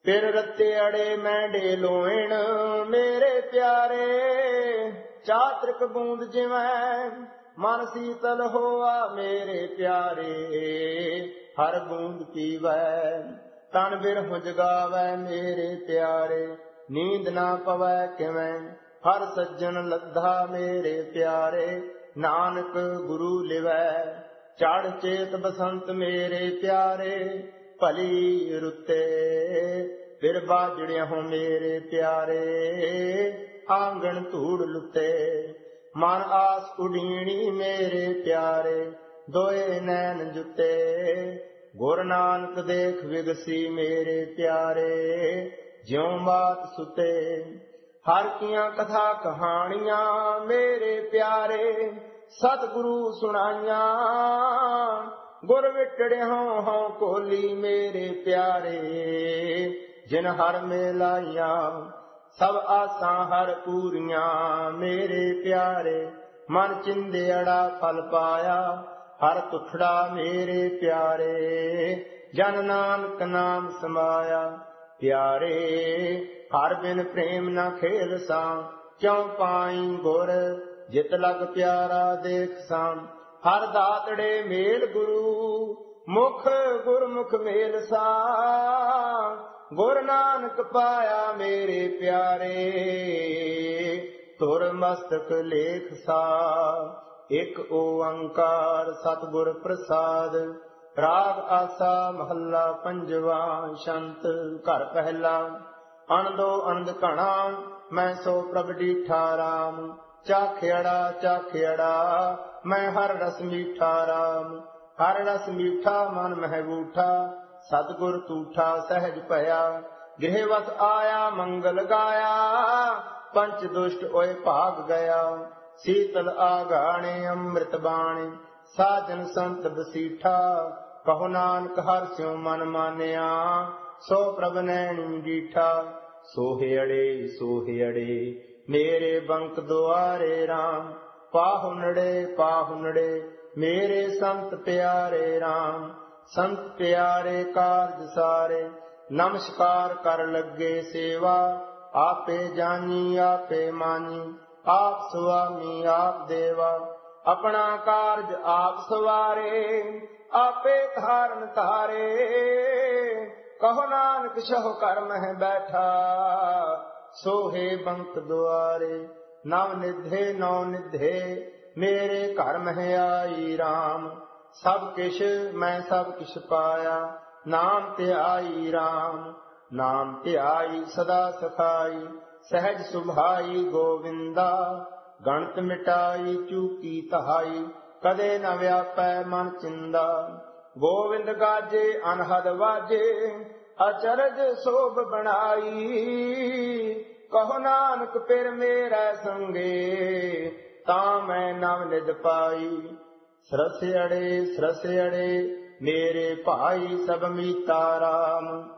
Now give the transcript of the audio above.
फिर रत्ते अड़े मैंडे लोइण मेरे प्यारे, चातृक बूंद जिवें मन शीतल होआ मेरे प्यारे, हर बूंद पीवै तन बिरह जगावै मेरे प्यारे, नींद ना पवै किवें हर सज्जन लद्धा मेरे प्यारे, नानक गुरु लिवै चढ़ चेत बसंत मेरे प्यारे, भली रुते फिर बाजड़िया हो मेरे प्यारे, आंगन धूड़ लुते मन आस उडीणी मेरे प्यारे, दोए नैन जुते गुर नानक देख विगसी मेरे प्यारे, ज्यों बात सुते हर कियां कथा कहानियां मेरे प्यारे, सतगुरु सुनाइया गुर विटड़े हों कोली मेरे प्यारे, जिन हर में लाइया सब आसां हर पूरियां मेरे प्यारे, मन चिंदेड़ा फल पाया हर तुठड़ा मेरे प्यारे, जन नानक नाम समाया प्यारे, हर बिन प्रेम न खेल सां, क्यों पाई गुर जित लग प्यारा देख सां, हर दातड़े मेल गुरु मुख गुरमुख मेल सा, गुर नानक पाया मेरे प्यारे, तुर मस्तक लेख सा, एक ओंकार सतगुर प्रसाद, राग आसा महला पंजवा, शंत घर पहला, अणदो अणद घना मैं सो प्रभ डीठा राम, चाखियड़ा मैं हर रस मीठा राम, हर रस मीठा मन महबूठा, सतगुर तूठा सहज पया, गृहवस आया मंगल गाया, पंच दुष्ट ओए भाग गया, शीतल आगाणे अमृत बाणे, साजन संत बसीठा, कहो नानक हर स्यों मन मानिया, सो प्रभ नैनी डीठा, सोहे अड़े मेरे बंक द्वारे राम, पाहुनड़े मेरे संत प्यारे राम, संत प्यारे कारज सारे, नमस्कार कर लगे सेवा, आपे जानी आपे मानी, आप स्वामी आप देवा, अपना कारज आप सवारे, आपे धारण तारे, कहो नानक सहो कर मह बैठा, सोहे बंक द्वारे, नव निधे मेरे घर मह आई राम, सब किश मैं सब किश पाया, नाम ध्याई राम, नाम ध्याई सदा सखाई, सहज सुभाई गोविंदा, गणत मिटाई चूकी तहाई, कदे न व्यापै मन चिंदा, गोविंद गाजे अनहद वाजे, अचरज शोभ बनाई, कहो नानक पिर मेरा संगे, तां मैं नव निध पाई, सरस अड़े मेरे भाई सब मीता राम।